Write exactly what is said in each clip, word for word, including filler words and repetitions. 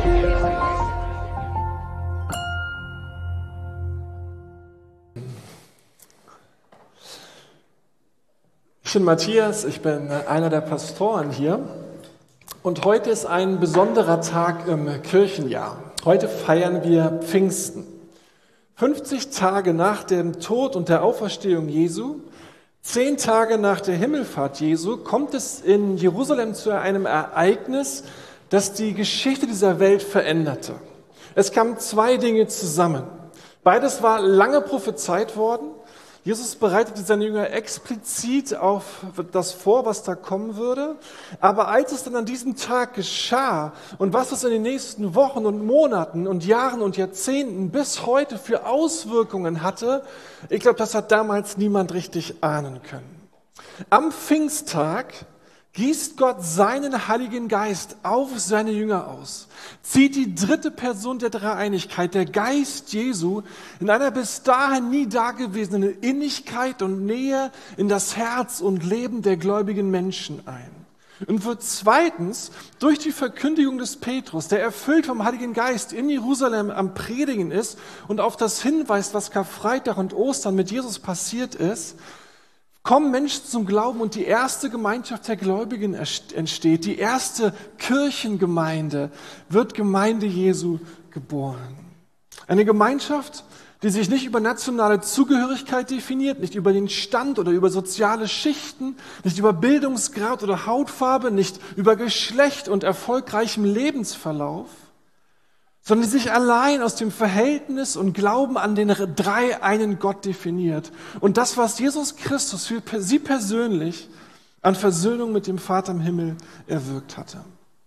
Ich bin Matthias, ich bin einer der Pastoren hier und heute ist ein besonderer Tag im Kirchenjahr. Heute feiern wir Pfingsten. fünfzig Tage nach dem Tod und der Auferstehung Jesu, zehn Tage nach der Himmelfahrt Jesu, kommt es in Jerusalem zu einem Ereignis, das die Geschichte dieser Welt veränderte. Es kamen zwei Dinge zusammen. Beides war lange prophezeit worden. Jesus bereitete seine Jünger explizit auf das vor, was da kommen würde. Aber als es dann an diesem Tag geschah und was es in den nächsten Wochen und Monaten und Jahren und Jahrzehnten bis heute für Auswirkungen hatte, ich glaube, das hat damals niemand richtig ahnen können. Am Pfingsttag gießt Gott seinen Heiligen Geist auf seine Jünger aus, zieht die dritte Person der Dreieinigkeit, der Geist Jesu, in einer bis dahin nie dagewesenen Innigkeit und Nähe in das Herz und Leben der gläubigen Menschen ein. Und wird zweitens durch die Verkündigung des Petrus, der erfüllt vom Heiligen Geist in Jerusalem am Predigen ist und auf das hinweist, was Karfreitag und Ostern mit Jesus passiert ist, kommen Menschen zum Glauben und die erste Gemeinschaft der Gläubigen entsteht. Die erste Kirchengemeinde wird Gemeinde Jesu geboren. Eine Gemeinschaft, die sich nicht über nationale Zugehörigkeit definiert, nicht über den Stand oder über soziale Schichten, nicht über Bildungsgrad oder Hautfarbe, nicht über Geschlecht und erfolgreichem Lebensverlauf, sondern die sich allein aus dem Verhältnis und Glauben an den drei einen Gott definiert. Und das, was Jesus Christus für sie persönlich an Versöhnung mit dem Vater im Himmel erwirkt hatte.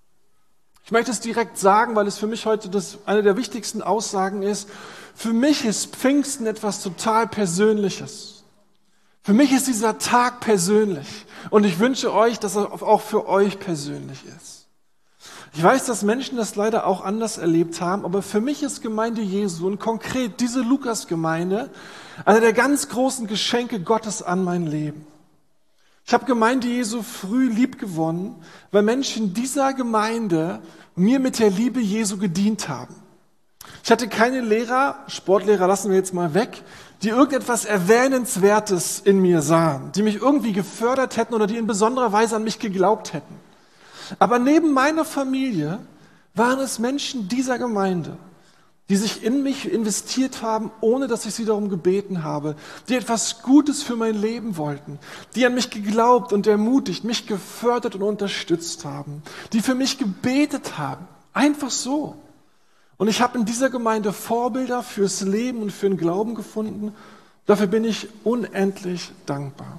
Ich möchte es direkt sagen, weil es für mich heute das eine der wichtigsten Aussagen ist. Für mich ist Pfingsten etwas total Persönliches. Für mich ist dieser Tag persönlich. Und ich wünsche euch, dass er auch für euch persönlich ist. Ich weiß, dass Menschen das leider auch anders erlebt haben, aber für mich ist Gemeinde Jesu und konkret diese Lukas-Gemeinde einer der ganz großen Geschenke Gottes an mein Leben. Ich habe Gemeinde Jesu früh lieb gewonnen, weil Menschen dieser Gemeinde mir mit der Liebe Jesu gedient haben. Ich hatte keine Lehrer, Sportlehrer lassen wir jetzt mal weg, die irgendetwas Erwähnenswertes in mir sahen, die mich irgendwie gefördert hätten oder die in besonderer Weise an mich geglaubt hätten. Aber neben meiner Familie waren es Menschen dieser Gemeinde, die sich in mich investiert haben, ohne dass ich sie darum gebeten habe, die etwas Gutes für mein Leben wollten, die an mich geglaubt und ermutigt, mich gefördert und unterstützt haben, die für mich gebetet haben, einfach so. Und ich habe in dieser Gemeinde Vorbilder fürs Leben und für den Glauben gefunden. Dafür bin ich unendlich dankbar.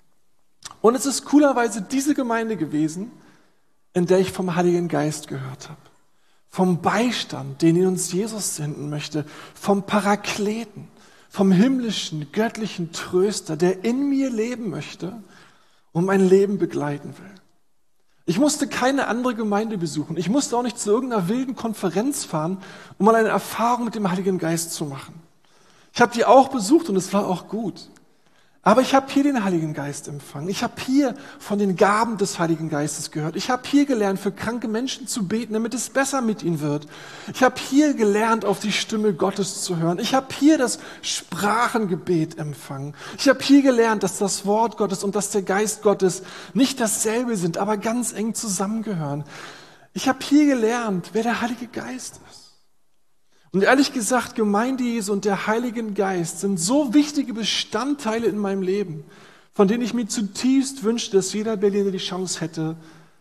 Und es ist coolerweise diese Gemeinde gewesen, in der ich vom Heiligen Geist gehört habe. Vom Beistand, den uns Jesus senden möchte, vom Parakleten, vom himmlischen, göttlichen Tröster, der in mir leben möchte und mein Leben begleiten will. Ich musste keine andere Gemeinde besuchen. Ich musste auch nicht zu irgendeiner wilden Konferenz fahren, um mal eine Erfahrung mit dem Heiligen Geist zu machen. Ich habe die auch besucht und es war auch gut. Aber ich habe hier den Heiligen Geist empfangen. Ich habe hier von den Gaben des Heiligen Geistes gehört. Ich habe hier gelernt, für kranke Menschen zu beten, damit es besser mit ihnen wird. Ich habe hier gelernt, auf die Stimme Gottes zu hören. Ich habe hier das Sprachengebet empfangen. Ich habe hier gelernt, dass das Wort Gottes und dass der Geist Gottes nicht dasselbe sind, aber ganz eng zusammengehören. Ich habe hier gelernt, wer der Heilige Geist ist. Und ehrlich gesagt, Gemeinde Jesu und der Heilige Geist sind so wichtige Bestandteile in meinem Leben, von denen ich mir zutiefst wünsche, dass jeder Berliner die Chance hätte,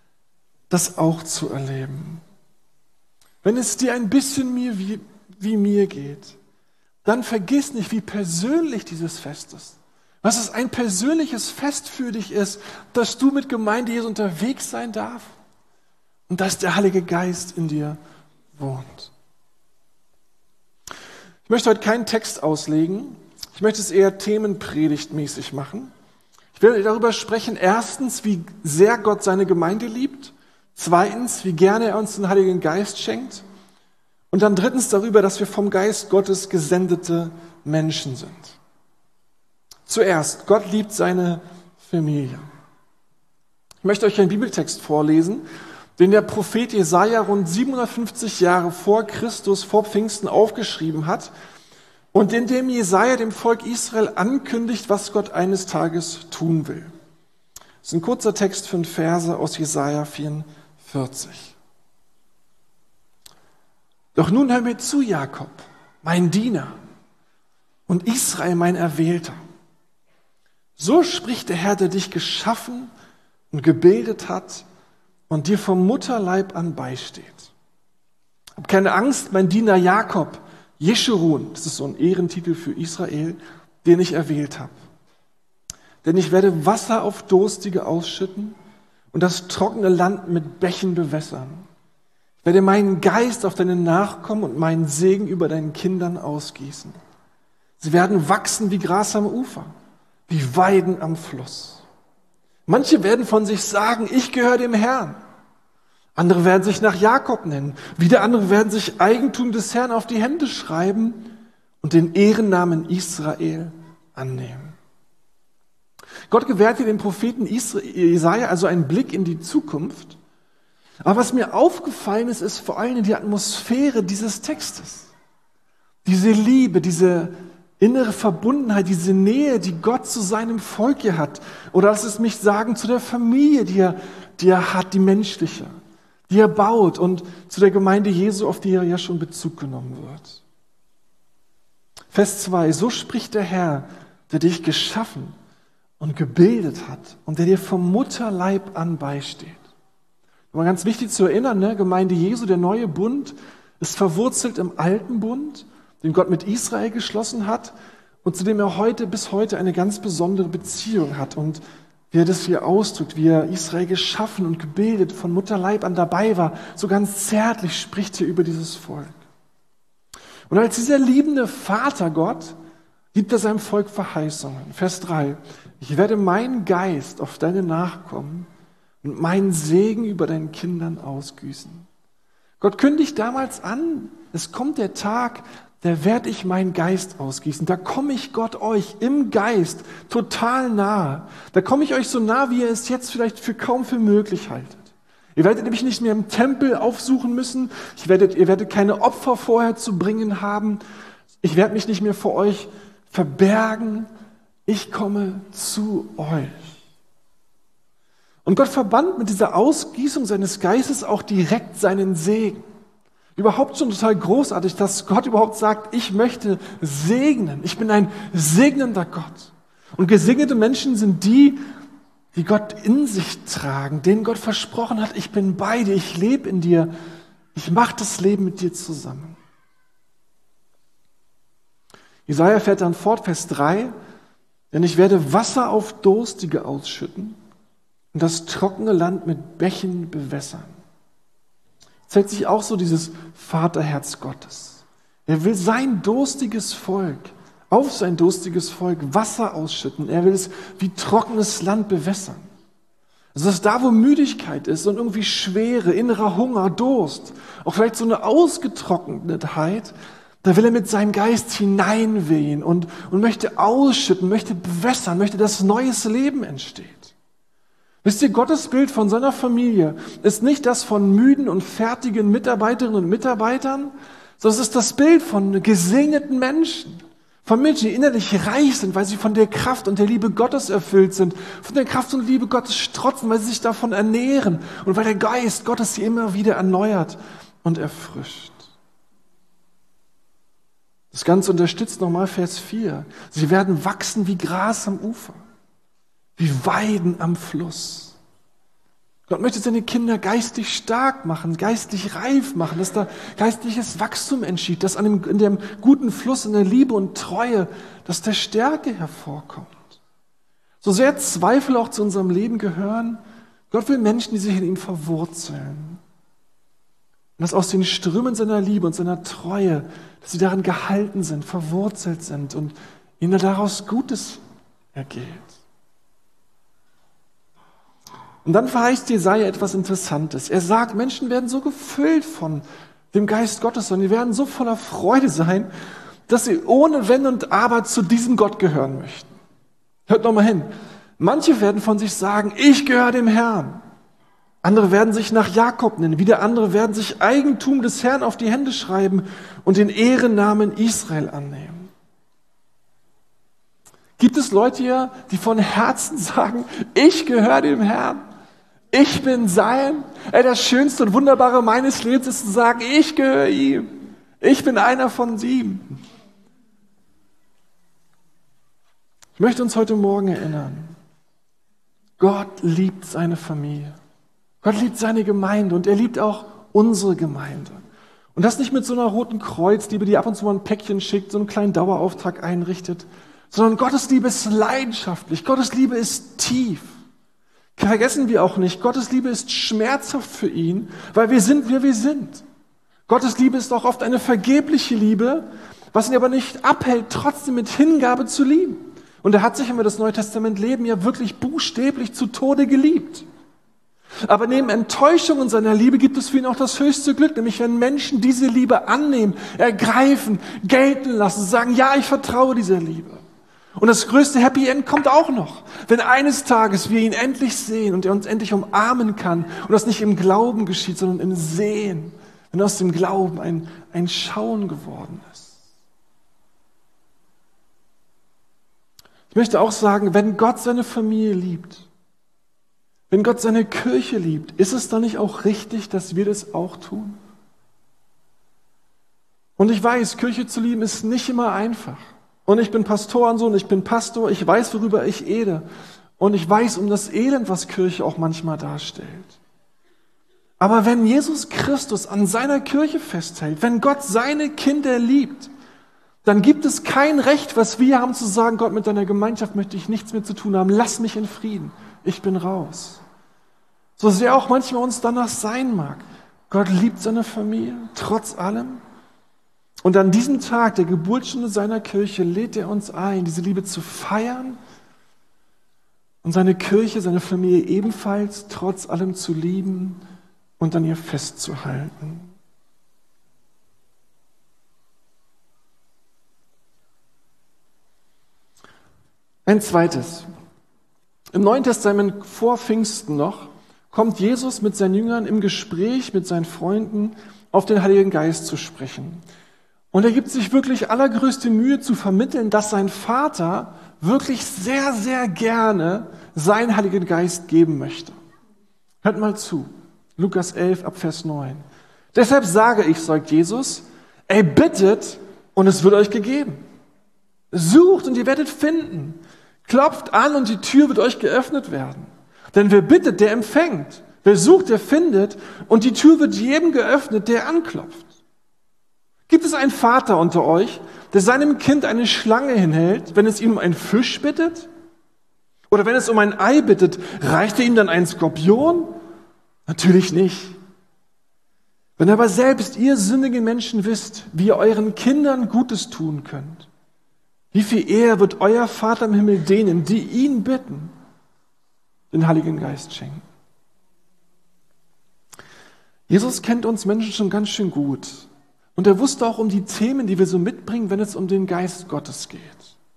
das auch zu erleben. Wenn es dir ein bisschen mir wie, wie mir geht, dann vergiss nicht, wie persönlich dieses Fest ist. Was es ein persönliches Fest für dich ist, dass du mit Gemeinde Jesu unterwegs sein darfst und dass der Heilige Geist in dir wohnt. Ich möchte heute keinen Text auslegen. Ich möchte es eher themenpredigtmäßig machen. Ich will darüber sprechen, erstens, wie sehr Gott seine Gemeinde liebt. Zweitens, wie gerne er uns den Heiligen Geist schenkt. Und dann drittens darüber, dass wir vom Geist Gottes gesendete Menschen sind. Zuerst, Gott liebt seine Familie. Ich möchte euch einen Bibeltext vorlesen, den der Prophet Jesaja rund siebenhundertfünfzig Jahre vor Christus, vor Pfingsten aufgeschrieben hat und in dem Jesaja dem Volk Israel ankündigt, was Gott eines Tages tun will. Das ist ein kurzer Text, fünf Verse aus Jesaja vierundvierzig. Doch nun hör mir zu, Jakob, mein Diener, und Israel, mein Erwählter. So spricht der Herr, der dich geschaffen und gebildet hat und dir vom Mutterleib an beisteht. Hab keine Angst, mein Diener Jakob, Jeschurun, das ist so ein Ehrentitel für Israel, den ich erwählt habe. Denn ich werde Wasser auf Durstige ausschütten und das trockene Land mit Bächen bewässern. Ich werde meinen Geist auf deine Nachkommen und meinen Segen über deinen Kindern ausgießen. Sie werden wachsen wie Gras am Ufer, wie Weiden am Fluss. Manche werden von sich sagen, ich gehöre dem Herrn. Andere werden sich nach Jakob nennen. Wieder andere werden sich Eigentum des Herrn auf die Hände schreiben und den Ehrennamen Israel annehmen. Gott gewährt hier dem Propheten Jesaja also einen Blick in die Zukunft. Aber was mir aufgefallen ist, ist vor allem die Atmosphäre dieses Textes. Diese Liebe, diese innere Verbundenheit, diese Nähe, die Gott zu seinem Volk hier hat. Oder lass es mich sagen, zu der Familie, die er, die er hat, die menschliche, die er baut und zu der Gemeinde Jesu, auf die er ja schon Bezug genommen wird. Vers zwei, so spricht der Herr, der dich geschaffen und gebildet hat und der dir vom Mutterleib an beisteht. Aber ganz wichtig zu erinnern, ne? Gemeinde Jesu, der neue Bund, ist verwurzelt im alten Bund, den Gott mit Israel geschlossen hat und zu dem er heute bis heute eine ganz besondere Beziehung hat. Und wie er das hier ausdrückt, wie er Israel geschaffen und gebildet, von Mutterleib an dabei war, so ganz zärtlich spricht hier über dieses Volk. Und als dieser liebende Vater Gott gibt er seinem Volk Verheißungen. Vers drei, ich werde meinen Geist auf deine Nachkommen und meinen Segen über deinen Kindern ausgießen. Gott kündigt damals an, es kommt der Tag, da werde ich meinen Geist ausgießen. Da komme ich Gott euch im Geist total nahe. Da komme ich euch so nah, wie ihr es jetzt vielleicht für kaum für möglich haltet. Ihr werdet nämlich nicht mehr im Tempel aufsuchen müssen. Ich werdet, ihr werdet keine Opfer vorher zu bringen haben. Ich werde mich nicht mehr vor euch verbergen. Ich komme zu euch. Und Gott verband mit dieser Ausgießung seines Geistes auch direkt seinen Segen. Überhaupt schon total großartig, dass Gott überhaupt sagt, ich möchte segnen. Ich bin ein segnender Gott. Und gesegnete Menschen sind die, die Gott in sich tragen, denen Gott versprochen hat, ich bin bei dir, ich lebe in dir, ich mache das Leben mit dir zusammen. Jesaja fährt dann fort, Vers drei, denn ich werde Wasser auf Durstige ausschütten und das trockene Land mit Bächen bewässern. Zeigt sich auch so dieses Vaterherz Gottes. Er will sein durstiges Volk, auf sein durstiges Volk Wasser ausschütten. Er will es wie trockenes Land bewässern. Also dass da, wo Müdigkeit ist und irgendwie Schwere, innerer Hunger, Durst, auch vielleicht so eine Ausgetrocknetheit, da will er mit seinem Geist hineinwehen und, und möchte ausschütten, möchte bewässern, möchte, dass neues Leben entsteht. Wisst ihr, Gottes Bild von seiner Familie ist nicht das von müden und fertigen Mitarbeiterinnen und Mitarbeitern, sondern es ist das Bild von gesegneten Menschen, von Menschen, die innerlich reich sind, weil sie von der Kraft und der Liebe Gottes erfüllt sind, von der Kraft und Liebe Gottes strotzen, weil sie sich davon ernähren und weil der Geist Gottes sie immer wieder erneuert und erfrischt. Das Ganze unterstützt nochmal Vers vier. Sie werden wachsen wie Gras am Ufer, wie Weiden am Fluss. Gott möchte seine Kinder geistig stark machen, geistig reif machen, dass da geistliches Wachstum entsteht, dass an dem, in dem guten Fluss, in der Liebe und Treue, dass der Stärke hervorkommt. So sehr Zweifel auch zu unserem Leben gehören, Gott will Menschen, die sich in ihm verwurzeln. Und dass aus den Strömen seiner Liebe und seiner Treue, dass sie darin gehalten sind, verwurzelt sind und ihnen daraus Gutes ergeht. Und dann verheißt Jesaja etwas Interessantes. Er sagt, Menschen werden so gefüllt von dem Geist Gottes und die werden so voller Freude sein, dass sie ohne Wenn und Aber zu diesem Gott gehören möchten. Hört noch mal hin. Manche werden von sich sagen, ich gehöre dem Herrn. Andere werden sich nach Jakob nennen, wieder andere werden sich Eigentum des Herrn auf die Hände schreiben und den Ehrennamen Israel annehmen. Gibt es Leute hier, die von Herzen sagen, ich gehöre dem Herrn, ich bin sein? Ey, das Schönste und Wunderbare meines Lebens ist zu sagen, ich gehöre ihm, ich bin einer von ihm. Ich möchte uns heute Morgen erinnern, Gott liebt seine Familie. Gott liebt seine Gemeinde und er liebt auch unsere Gemeinde. Und das nicht mit so einer roten Kreuzliebe, die ab und zu mal ein Päckchen schickt, so einen kleinen Dauerauftrag einrichtet, sondern Gottes Liebe ist leidenschaftlich, Gottes Liebe ist tief. Vergessen wir auch nicht, Gottes Liebe ist schmerzhaft für ihn, weil wir sind, wer wir sind. Gottes Liebe ist auch oft eine vergebliche Liebe, was ihn aber nicht abhält, trotzdem mit Hingabe zu lieben. Und er hat sich, wenn wir das Neue Testament leben, ja wirklich buchstäblich zu Tode geliebt. Aber neben Enttäuschung in seiner Liebe gibt es für ihn auch das höchste Glück, nämlich wenn Menschen diese Liebe annehmen, ergreifen, gelten lassen, sagen, ja, ich vertraue dieser Liebe. Und das größte Happy End kommt auch noch, wenn eines Tages wir ihn endlich sehen und er uns endlich umarmen kann und das nicht im Glauben geschieht, sondern im Sehen, wenn aus dem Glauben ein, ein Schauen geworden ist. Ich möchte auch sagen, wenn Gott seine Familie liebt, wenn Gott seine Kirche liebt, ist es dann nicht auch richtig, dass wir das auch tun? Und ich weiß, Kirche zu lieben ist nicht immer einfach. Und ich bin Pastorensohn, ich bin Pastor, ich weiß, worüber ich rede. Und ich weiß um das Elend, was Kirche auch manchmal darstellt. Aber wenn Jesus Christus an seiner Kirche festhält, wenn Gott seine Kinder liebt, dann gibt es kein Recht, was wir haben zu sagen, Gott, mit deiner Gemeinschaft möchte ich nichts mehr zu tun haben, lass mich in Frieden. Ich bin raus. So sehr auch manchmal uns danach sein mag. Gott liebt seine Familie, trotz allem. Und an diesem Tag, der Geburtsstunde seiner Kirche, lädt er uns ein, diese Liebe zu feiern und seine Kirche, seine Familie ebenfalls trotz allem zu lieben und an ihr festzuhalten. Ein zweites. Im Neuen Testament vor Pfingsten noch kommt Jesus mit seinen Jüngern im Gespräch mit seinen Freunden auf den Heiligen Geist zu sprechen. Und er gibt sich wirklich allergrößte Mühe zu vermitteln, dass sein Vater wirklich sehr, sehr gerne seinen Heiligen Geist geben möchte. Hört mal zu. Lukas elf ab Vers neun. Deshalb sage ich, sagt Jesus, ey, bittet und es wird euch gegeben. Sucht und ihr werdet finden. Klopft an und die Tür wird euch geöffnet werden. Denn wer bittet, der empfängt. Wer sucht, der findet. Und die Tür wird jedem geöffnet, der anklopft. Gibt es einen Vater unter euch, der seinem Kind eine Schlange hinhält, wenn es ihm um einen Fisch bittet? Oder wenn es um ein Ei bittet, reicht er ihm dann einen Skorpion? Natürlich nicht. Wenn aber selbst ihr sündigen Menschen wisst, wie ihr euren Kindern Gutes tun könnt, wie viel eher wird euer Vater im Himmel denen, die ihn bitten, den Heiligen Geist schenken. Jesus kennt uns Menschen schon ganz schön gut. Und er wusste auch um die Themen, die wir so mitbringen, wenn es um den Geist Gottes geht.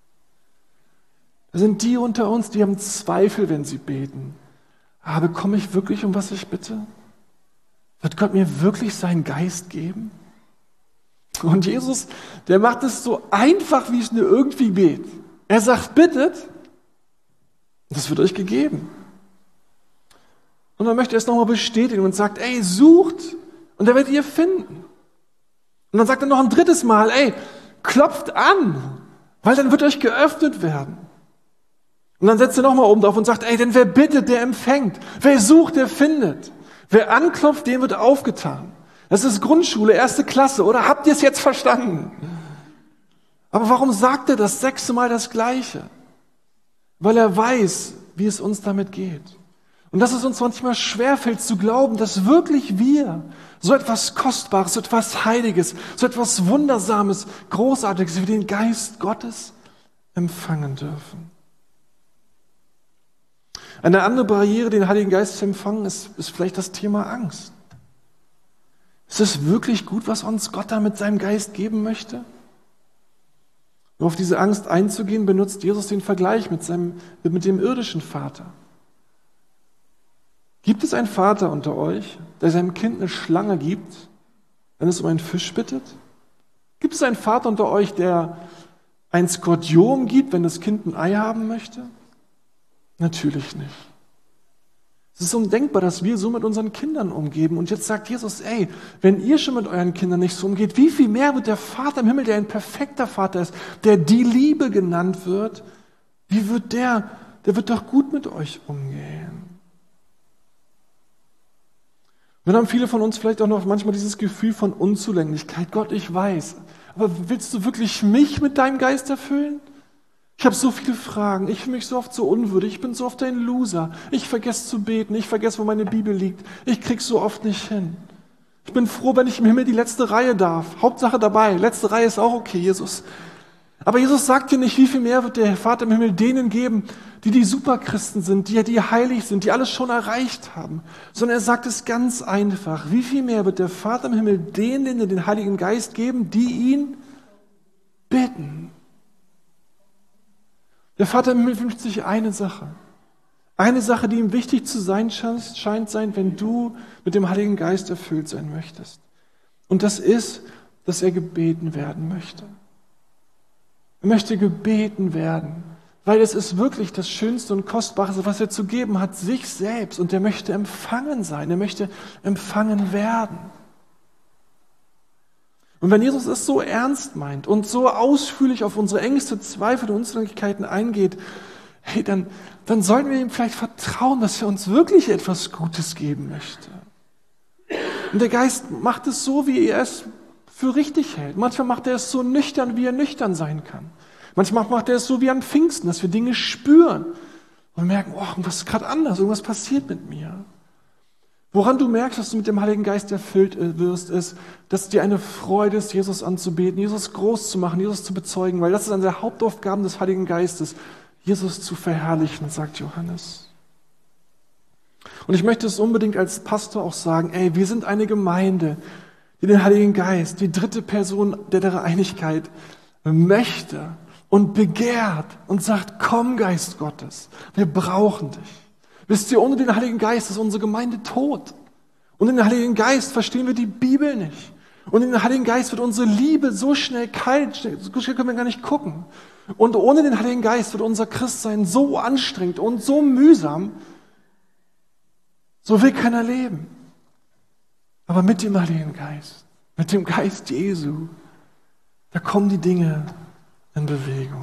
Da sind die unter uns, die haben Zweifel, wenn sie beten. Aber bekomme ich wirklich, um was ich bitte? Wird Gott mir wirklich seinen Geist geben? Und Jesus, der macht es so einfach, wie es nur irgendwie geht. Er sagt, bittet, und das wird euch gegeben. Und dann möchte er es nochmal bestätigen und sagt, ey, sucht, und da werdet ihr finden. Und dann sagt er noch ein drittes Mal, ey, klopft an, weil dann wird euch geöffnet werden. Und dann setzt er nochmal oben drauf und sagt, ey, denn wer bittet, der empfängt. Wer sucht, der findet. Wer anklopft, dem wird aufgetan. Das ist Grundschule, erste Klasse, oder? Habt ihr es jetzt verstanden? Aber warum sagt er das sechste Mal das Gleiche? Weil er weiß, wie es uns damit geht. Und dass es uns manchmal schwerfällt zu glauben, dass wirklich wir so etwas Kostbares, so etwas Heiliges, so etwas Wundersames, Großartiges wie den Geist Gottes empfangen dürfen. Eine andere Barriere, den Heiligen Geist zu empfangen, ist, ist vielleicht das Thema Angst. Ist es wirklich gut, was uns Gott da mit seinem Geist geben möchte? Um auf diese Angst einzugehen, benutzt Jesus den Vergleich mit, seinem, mit dem irdischen Vater. Gibt es einen Vater unter euch, der seinem Kind eine Schlange gibt, wenn es um einen Fisch bittet? Gibt es einen Vater unter euch, der einen Skorpion gibt, wenn das Kind ein Ei haben möchte? Natürlich nicht. Es ist undenkbar, dass wir so mit unseren Kindern umgehen. Und jetzt sagt Jesus, ey, wenn ihr schon mit euren Kindern nicht so umgeht, wie viel mehr wird der Vater im Himmel, der ein perfekter Vater ist, der die Liebe genannt wird, wie wird der, der wird doch gut mit euch umgehen. Und dann haben viele von uns vielleicht auch noch manchmal dieses Gefühl von Unzulänglichkeit. Gott, ich weiß, aber willst du wirklich mich mit deinem Geist erfüllen? Ich habe so viele Fragen, ich fühle mich so oft so unwürdig, ich bin so oft ein Loser, ich vergesse zu beten, ich vergesse, wo meine Bibel liegt, ich krieg's so oft nicht hin. Ich bin froh, wenn ich im Himmel die letzte Reihe darf. Hauptsache dabei, letzte Reihe ist auch okay, Jesus. Aber Jesus sagt dir nicht, wie viel mehr wird der Vater im Himmel denen geben, die die Superchristen sind, die, die heilig sind, die alles schon erreicht haben. Sondern er sagt es ganz einfach. Wie viel mehr wird der Vater im Himmel denen den Heiligen Geist geben, die ihn bitten? Der Vater im Himmel wünscht sich eine Sache. Eine Sache, die ihm wichtig zu sein scheint sein, wenn du mit dem Heiligen Geist erfüllt sein möchtest. Und das ist, dass er gebeten werden möchte. Er möchte gebeten werden, weil es ist wirklich das Schönste und Kostbarste, was er zu geben hat, sich selbst. Und er möchte empfangen sein, er möchte empfangen werden. Und wenn Jesus es so ernst meint und so ausführlich auf unsere Ängste, Zweifel und Unzulänglichkeiten eingeht, hey, dann, dann sollten wir ihm vielleicht vertrauen, dass er uns wirklich etwas Gutes geben möchte. Und der Geist macht es so, wie er es für richtig hält. Manchmal macht er es so nüchtern, wie er nüchtern sein kann. Manchmal macht er es so wie an Pfingsten, dass wir Dinge spüren und merken, oh, was ist gerade anders, irgendwas passiert mit mir. Woran du merkst, dass du mit dem Heiligen Geist erfüllt wirst, ist, dass dir eine Freude ist, Jesus anzubeten, Jesus groß zu machen, Jesus zu bezeugen, weil das ist eine der Hauptaufgaben des Heiligen Geistes, Jesus zu verherrlichen, sagt Johannes. Und ich möchte es unbedingt als Pastor auch sagen, ey, wir sind eine Gemeinde, die den Heiligen Geist, die dritte Person der Dreieinigkeit, möchte und begehrt und sagt, komm Geist Gottes, wir brauchen dich. Wisst ihr, ohne den Heiligen Geist ist unsere Gemeinde tot. Ohne den Heiligen Geist verstehen wir die Bibel nicht. Und in den Heiligen Geist wird unsere Liebe so schnell kalt, so schnell können wir gar nicht gucken. Und ohne den Heiligen Geist wird unser Christsein so anstrengend und so mühsam, so will keiner leben. Aber mit dem Heiligen Geist, mit dem Geist Jesu, da kommen die Dinge in Bewegung.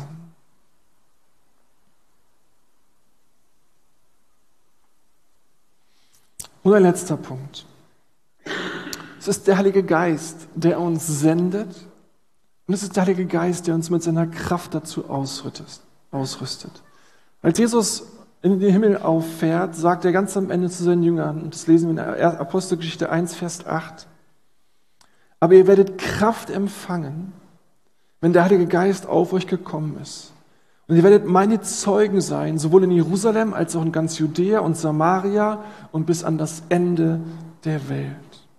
Und ein letzter Punkt. Es ist der Heilige Geist, der uns sendet. Und es ist der Heilige Geist, der uns mit seiner Kraft dazu ausrüstet. Als Jesus in den Himmel auffährt, sagt er ganz am Ende zu seinen Jüngern, und das lesen wir in der Apostelgeschichte eins, Vers acht, aber ihr werdet Kraft empfangen, wenn der Heilige Geist auf euch gekommen ist. Und ihr werdet meine Zeugen sein, sowohl in Jerusalem als auch in ganz Judäa und Samaria und bis an das Ende der Welt.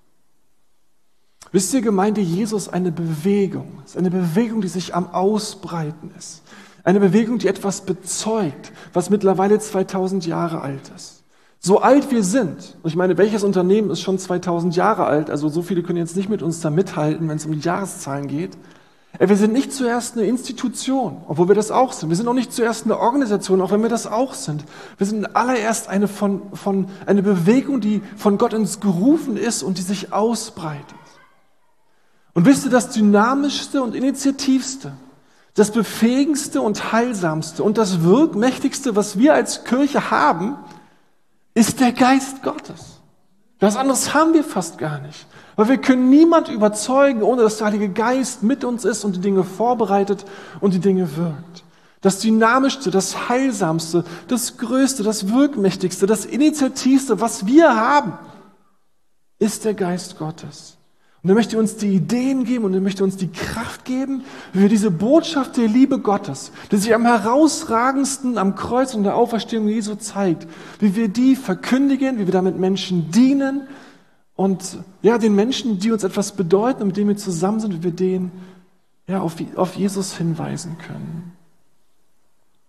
Wisst ihr, Gemeinde Jesus, eine Bewegung. Es ist eine Bewegung, die sich am Ausbreiten ist. Eine Bewegung, die etwas bezeugt, was mittlerweile zweitausend Jahre alt ist. So alt wir sind, und ich meine, welches Unternehmen ist schon zweitausend Jahre alt, also so viele können jetzt nicht mit uns da mithalten, wenn es um die Jahreszahlen geht. Wir sind nicht zuerst eine Institution, obwohl wir das auch sind. Wir sind auch nicht zuerst eine Organisation, auch wenn wir das auch sind. Wir sind allererst eine, von, von, eine Bewegung, die von Gott ins gerufen ist und die sich ausbreitet. Und wisst ihr, das Dynamischste und Initiativste, das Befähigendste und Heilsamste und das Wirkmächtigste, was wir als Kirche haben, ist der Geist Gottes. Was anderes haben wir fast gar nicht. Weil wir können niemand überzeugen, ohne dass der Heilige Geist mit uns ist und die Dinge vorbereitet und die Dinge wirkt. Das Dynamischste, das Heilsamste, das Größte, das Wirkmächtigste, das Initiativste, was wir haben, ist der Geist Gottes. Und er möchte uns die Ideen geben und er möchte uns die Kraft geben, wie wir diese Botschaft der Liebe Gottes, die sich am herausragendsten am Kreuz und der Auferstehung Jesu zeigt, wie wir die verkündigen, wie wir damit Menschen dienen und ja, den Menschen, die uns etwas bedeuten und mit denen wir zusammen sind, wie wir denen ja, auf, auf Jesus hinweisen können.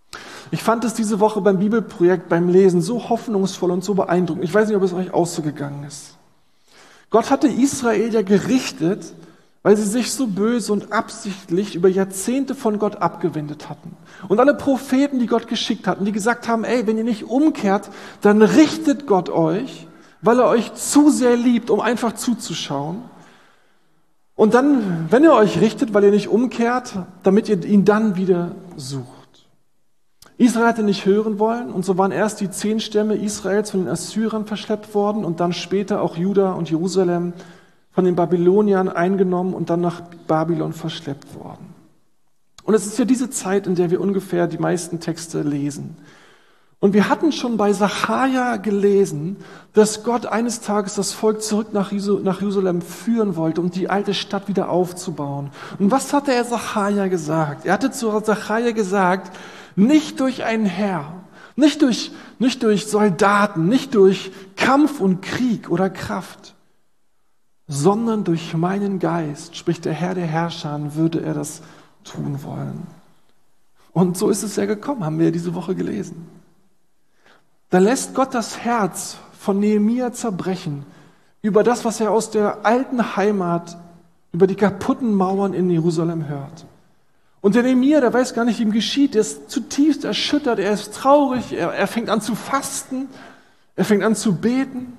Ich fand es diese Woche beim Bibelprojekt, beim Lesen so hoffnungsvoll und so beeindruckend. Ich weiß nicht, ob es euch auch so gegangen ist. Gott hatte Israel ja gerichtet, weil sie sich so böse und absichtlich über Jahrzehnte von Gott abgewendet hatten. Und alle Propheten, die Gott geschickt hatten, die gesagt haben, ey, wenn ihr nicht umkehrt, dann richtet Gott euch, weil er euch zu sehr liebt, um einfach zuzuschauen. Und dann, wenn er euch richtet, weil ihr nicht umkehrt, damit ihr ihn dann wieder sucht. Israel hatte nicht hören wollen und so waren erst die zehn Stämme Israels von den Assyrern verschleppt worden und dann später auch Juda und Jerusalem von den Babyloniern eingenommen und dann nach Babylon verschleppt worden. Und es ist ja diese Zeit, in der wir ungefähr die meisten Texte lesen. Und wir hatten schon bei Sacharja gelesen, dass Gott eines Tages das Volk zurück nach Jerusalem führen wollte, um die alte Stadt wieder aufzubauen. Und was hatte er Sacharja gesagt? Er hatte zu Sacharja gesagt, nicht durch ein Heer, nicht durch, nicht durch Soldaten, nicht durch Kampf und Krieg oder Kraft, sondern durch meinen Geist, spricht der Herr der Herrscher, würde er das tun wollen. Und so ist es ja gekommen, haben wir ja diese Woche gelesen. Da lässt Gott das Herz von Nehemia zerbrechen über das, was er aus der alten Heimat, über die kaputten Mauern in Jerusalem hört. Und der Nehemia, der weiß gar nicht, wie ihm geschieht, der ist zutiefst erschüttert, er ist traurig, er, er fängt an zu fasten, er fängt an zu beten.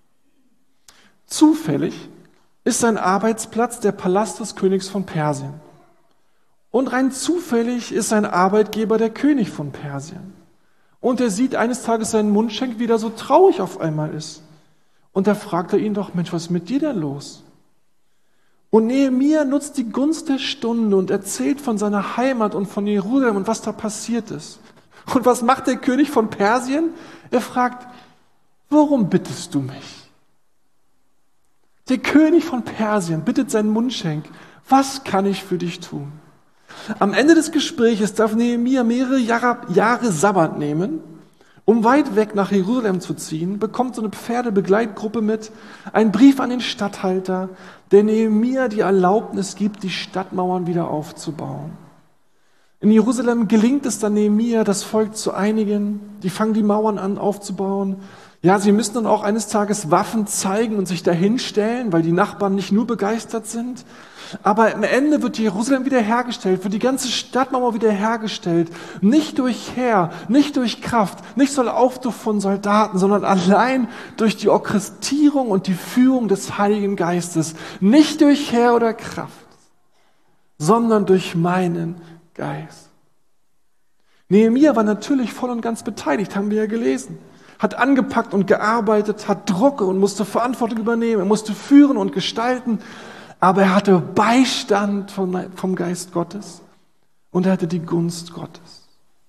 Zufällig ist sein Arbeitsplatz der Palast des Königs von Persien. Und rein zufällig ist sein Arbeitgeber der König von Persien. Und er sieht eines Tages seinen Mundschenk, wie der so traurig auf einmal ist. Und da fragt er ihn doch, Mensch, was ist mit dir denn los? Und Nehemia nutzt die Gunst der Stunde und erzählt von seiner Heimat und von Jerusalem und was da passiert ist. Und was macht der König von Persien? Er fragt, warum bittest du mich? Der König von Persien bittet seinen Mundschenk, was kann ich für dich tun? Am Ende des Gespräches darf Nehemia mehrere Jahre, Jahre Sabbat nehmen, um weit weg nach Jerusalem zu ziehen, bekommt so eine Pferdebegleitgruppe mit, einen Brief an den Statthalter, der Nehemia die Erlaubnis gibt, die Stadtmauern wieder aufzubauen. In Jerusalem gelingt es dann Nehemia, das Volk zu einigen, die fangen die Mauern an aufzubauen. Ja, sie müssen dann auch eines Tages Waffen zeigen und sich dahinstellen, weil die Nachbarn nicht nur begeistert sind. Aber am Ende wird Jerusalem wiederhergestellt, wird die ganze Stadtmauer wiederhergestellt. Nicht durch Heer, nicht durch Kraft, nicht soll Aufruf von Soldaten, sondern allein durch die Orchestrierung und die Führung des Heiligen Geistes. Nicht durch Heer oder Kraft, sondern durch meinen Geist. Nehemia war natürlich voll und ganz beteiligt, haben wir ja gelesen. Hat angepackt und gearbeitet, hat Druck und musste Verantwortung übernehmen, er musste führen und gestalten, aber er hatte Beistand vom, vom Geist Gottes und er hatte die Gunst Gottes.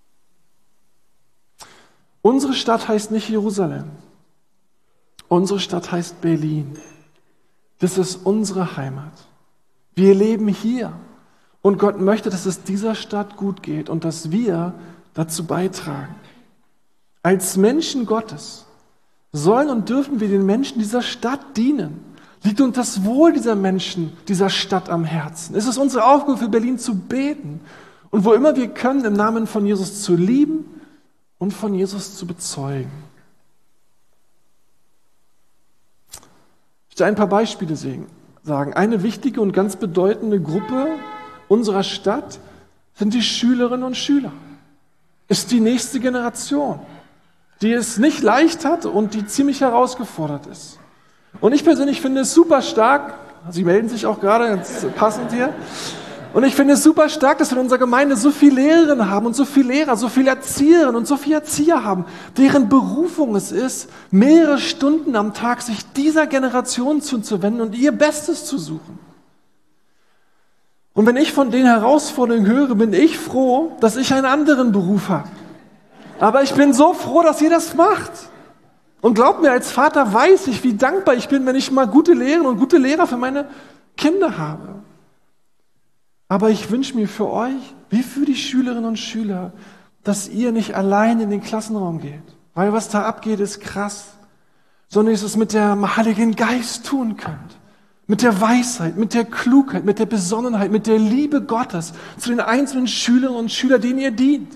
Unsere Stadt heißt nicht Jerusalem, unsere Stadt heißt Berlin. Das ist unsere Heimat. Wir leben hier und Gott möchte, dass es dieser Stadt gut geht und dass wir dazu beitragen. Als Menschen Gottes sollen und dürfen wir den Menschen dieser Stadt dienen. Liegt uns das Wohl dieser Menschen, dieser Stadt am Herzen. Es ist unsere Aufgabe für Berlin zu beten und wo immer wir können, im Namen von Jesus zu lieben und von Jesus zu bezeugen. Ich will ein paar Beispiele sagen. Eine wichtige und ganz bedeutende Gruppe unserer Stadt sind die Schülerinnen und Schüler. Ist die nächste Generation, die es nicht leicht hat und die ziemlich herausgefordert ist. Und ich persönlich finde es super stark, Sie melden sich auch gerade, ganz passend hier, und ich finde es super stark, dass wir in unserer Gemeinde so viele Lehrerinnen haben und so viele Lehrer, so viele Erzieherinnen und so viele Erzieher haben, deren Berufung es ist, mehrere Stunden am Tag sich dieser Generation zuzuwenden und ihr Bestes zu suchen. Und wenn ich von den Herausforderungen höre, bin ich froh, dass ich einen anderen Beruf habe. Aber ich bin so froh, dass ihr das macht. Und glaubt mir, als Vater weiß ich, wie dankbar ich bin, wenn ich mal gute Lehrerinnen und gute Lehrer für meine Kinder habe. Aber ich wünsche mir für euch, wie für die Schülerinnen und Schüler, dass ihr nicht allein in den Klassenraum geht. Weil was da abgeht, ist krass. Sondern ihr es mit dem Heiligen Geist tun könnt. Mit der Weisheit, mit der Klugheit, mit der Besonnenheit, mit der Liebe Gottes zu den einzelnen Schülerinnen und Schülern, denen ihr dient.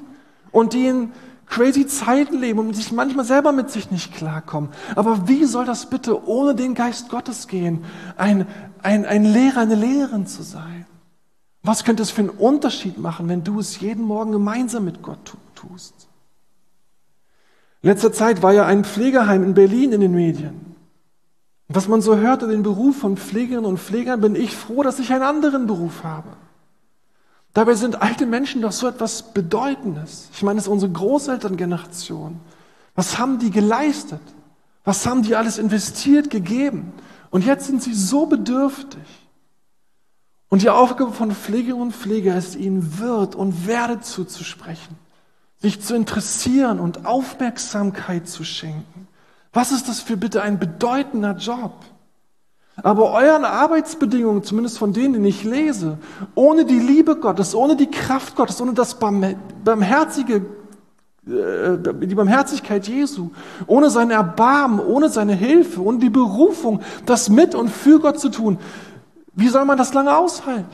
und die in crazy Zeiten leben und sich manchmal selber mit sich nicht klarkommen. Aber wie soll das bitte ohne den Geist Gottes gehen, ein, ein, ein Lehrer, eine Lehrerin zu sein? Was könnte es für einen Unterschied machen, wenn du es jeden Morgen gemeinsam mit Gott tust? In letzter Zeit war ja ein Pflegeheim in Berlin in den Medien. Was man so hört über den Beruf von Pflegerinnen und Pflegern, bin ich froh, dass ich einen anderen Beruf habe. Dabei sind alte Menschen doch so etwas Bedeutendes. Ich meine, es ist unsere Großelterngeneration. Was haben die geleistet? Was haben die alles investiert, gegeben? Und jetzt sind sie so bedürftig. Und die Aufgabe von Pflegerinnen und Pfleger ist, ihnen Wird und Werde zuzusprechen, sich zu interessieren und Aufmerksamkeit zu schenken. Was ist das für bitte ein bedeutender Job? Aber euren Arbeitsbedingungen, zumindest von denen, die ich lese, ohne die Liebe Gottes, ohne die Kraft Gottes, ohne das barmherzige, die Barmherzigkeit Jesu, ohne sein Erbarmen, ohne seine Hilfe, ohne die Berufung, das mit und für Gott zu tun, wie soll man das lange aushalten?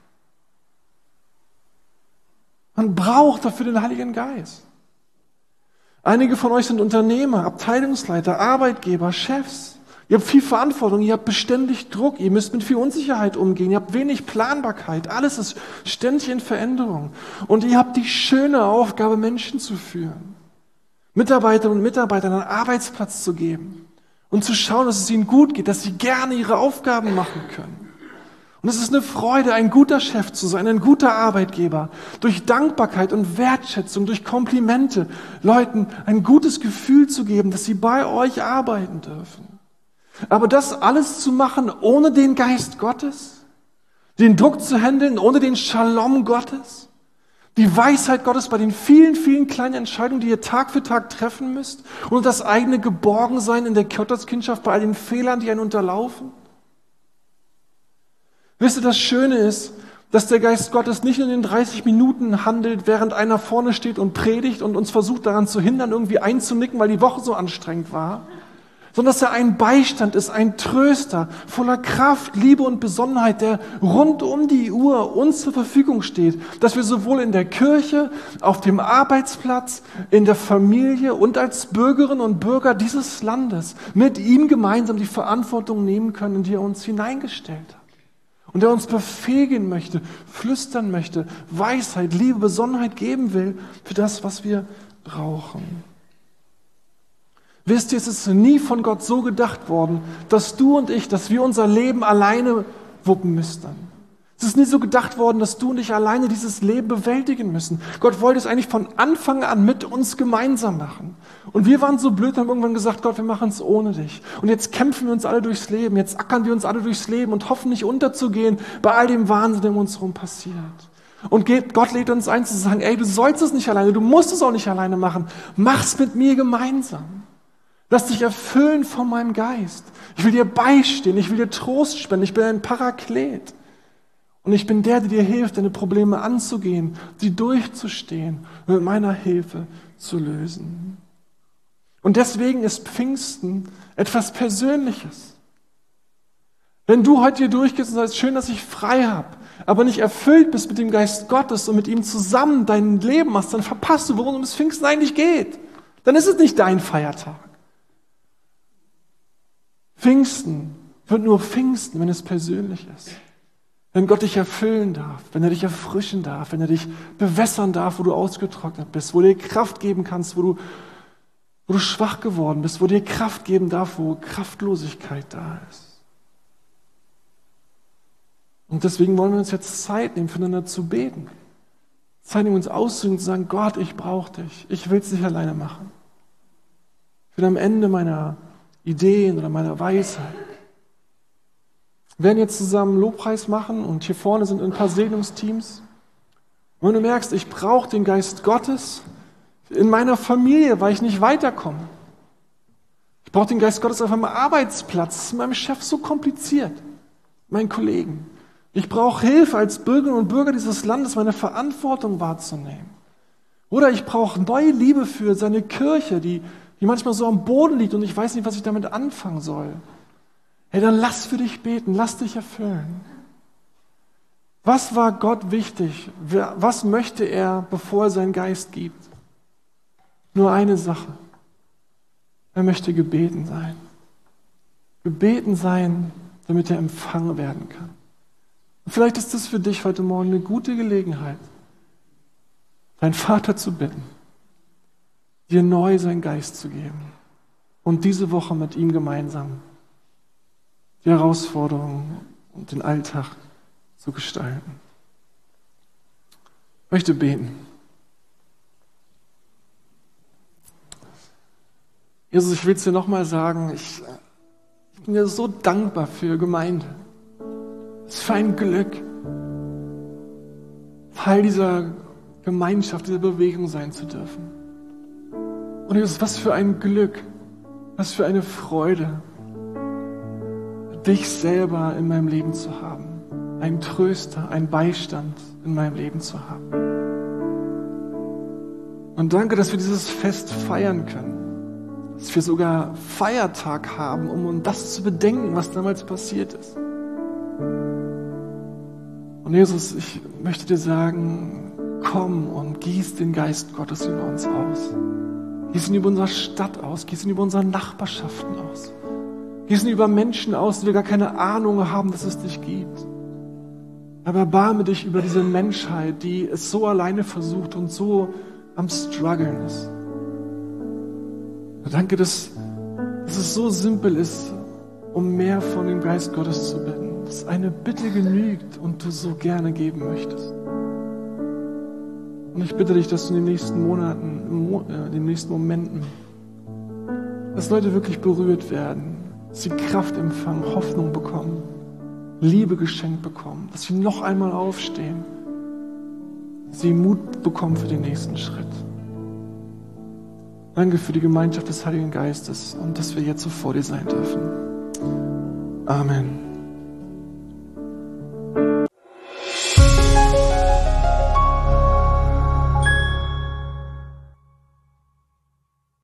Man braucht dafür den Heiligen Geist. Einige von euch sind Unternehmer, Abteilungsleiter, Arbeitgeber, Chefs. Ihr habt viel Verantwortung, ihr habt beständig Druck, ihr müsst mit viel Unsicherheit umgehen, ihr habt wenig Planbarkeit, alles ist ständig in Veränderung. Und ihr habt die schöne Aufgabe, Menschen zu führen, Mitarbeiterinnen und Mitarbeitern einen Arbeitsplatz zu geben und zu schauen, dass es ihnen gut geht, dass sie gerne ihre Aufgaben machen können. Und es ist eine Freude, ein guter Chef zu sein, ein guter Arbeitgeber, durch Dankbarkeit und Wertschätzung, durch Komplimente, Leuten ein gutes Gefühl zu geben, dass sie bei euch arbeiten dürfen. Aber das alles zu machen ohne den Geist Gottes, den Druck zu handeln ohne den Shalom Gottes, die Weisheit Gottes bei den vielen, vielen kleinen Entscheidungen, die ihr Tag für Tag treffen müsst, und das eigene Geborgensein in der Gotteskindschaft bei all den Fehlern, die einen unterlaufen. Wisst ihr, das Schöne ist, dass der Geist Gottes nicht in den dreißig Minuten handelt, während einer vorne steht und predigt und uns versucht daran zu hindern, irgendwie einzunicken, weil die Woche so anstrengend war, sondern dass er ein Beistand ist, ein Tröster, voller Kraft, Liebe und Besonnenheit, der rund um die Uhr uns zur Verfügung steht, dass wir sowohl in der Kirche, auf dem Arbeitsplatz, in der Familie und als Bürgerinnen und Bürger dieses Landes mit ihm gemeinsam die Verantwortung nehmen können, in die er uns hineingestellt hat. Und der uns befähigen möchte, flüstern möchte, Weisheit, Liebe, Besonnenheit geben will für das, was wir brauchen. Wisst ihr, es ist nie von Gott so gedacht worden, dass du und ich, dass wir unser Leben alleine wuppen müssten. Es ist nie so gedacht worden, dass du und ich alleine dieses Leben bewältigen müssen. Gott wollte es eigentlich von Anfang an mit uns gemeinsam machen. Und wir waren so blöd und haben irgendwann gesagt, Gott, wir machen es ohne dich. Und jetzt kämpfen wir uns alle durchs Leben, jetzt ackern wir uns alle durchs Leben und hoffen nicht unterzugehen bei all dem Wahnsinn, der um uns herum passiert. Und Gott lädt uns ein zu sagen, ey, du sollst es nicht alleine, du musst es auch nicht alleine machen. Mach's mit mir gemeinsam. Lass dich erfüllen von meinem Geist. Ich will dir beistehen, ich will dir Trost spenden, ich bin ein Paraklet. Und ich bin der, der dir hilft, deine Probleme anzugehen, sie durchzustehen und mit meiner Hilfe zu lösen. Und deswegen ist Pfingsten etwas Persönliches. Wenn du heute hier durchgehst und sagst, schön, dass ich frei habe, aber nicht erfüllt bist mit dem Geist Gottes und mit ihm zusammen dein Leben machst, dann verpasst du, worum es Pfingsten eigentlich geht. Dann ist es nicht dein Feiertag. Pfingsten wird nur Pfingsten, wenn es persönlich ist. Wenn Gott dich erfüllen darf, wenn er dich erfrischen darf, wenn er dich bewässern darf, wo du ausgetrocknet bist, wo du dir Kraft geben kannst, wo du, wo du schwach geworden bist, wo du dir Kraft geben darf, wo Kraftlosigkeit da ist. Und deswegen wollen wir uns jetzt Zeit nehmen, füreinander zu beten. Zeit nehmen, uns auszudrücken und zu sagen, Gott, ich brauche dich. Ich will es nicht alleine machen. Ich will am Ende meiner Ideen oder meiner Weisheit. Wir werden jetzt zusammen Lobpreis machen und hier vorne sind ein paar Segnungsteams. Und wenn du merkst, ich brauche den Geist Gottes in meiner Familie, weil ich nicht weiterkomme. Ich brauche den Geist Gottes auf meinem Arbeitsplatz. Das ist meinem Chef so kompliziert, meinen Kollegen. Ich brauche Hilfe als Bürgerinnen und Bürger dieses Landes, meine Verantwortung wahrzunehmen. Oder ich brauche neue Liebe für seine Kirche, die, die manchmal so am Boden liegt und ich weiß nicht, was ich damit anfangen soll. Hey, dann lass für dich beten, lass dich erfüllen. Was war Gott wichtig? Was möchte er, bevor er seinen Geist gibt? Nur eine Sache. Er möchte gebeten sein. Gebeten sein, damit er empfangen werden kann. Und vielleicht ist das für dich heute Morgen eine gute Gelegenheit, deinen Vater zu bitten, dir neu seinen Geist zu geben und diese Woche mit ihm gemeinsam die Herausforderungen und den Alltag zu gestalten. Ich möchte beten. Jesus, ich will es dir nochmal sagen, ich, ich bin dir so dankbar für Gemeinde. Es ist für ein Glück, Teil dieser Gemeinschaft, dieser Bewegung sein zu dürfen. Und Jesus, was für ein Glück, was für eine Freude, dich selber in meinem Leben zu haben. Einen Tröster, einen Beistand in meinem Leben zu haben. Und danke, dass wir dieses Fest feiern können. Dass wir sogar Feiertag haben, um das zu bedenken, was damals passiert ist. Und Jesus, ich möchte dir sagen, komm und gieß den Geist Gottes über uns aus. Gieß ihn über unsere Stadt aus, gieß ihn über unsere Nachbarschaften aus. Gieß ihn über Menschen aus, die wir gar keine Ahnung haben, dass es dich gibt. Aber erbarme dich über diese Menschheit, die es so alleine versucht und so am Struggeln ist. Danke, dass, dass es so simpel ist, um mehr von dem Geist Gottes zu bitten. Dass eine Bitte genügt und du so gerne geben möchtest. Und ich bitte dich, dass du in den nächsten Monaten, in den nächsten Momenten, dass Leute wirklich berührt werden, dass sie Kraft empfangen, Hoffnung bekommen, Liebe geschenkt bekommen, dass sie noch einmal aufstehen, dass sie Mut bekommen für den nächsten Schritt. Danke für die Gemeinschaft des Heiligen Geistes und dass wir jetzt so vor dir sein dürfen. Amen.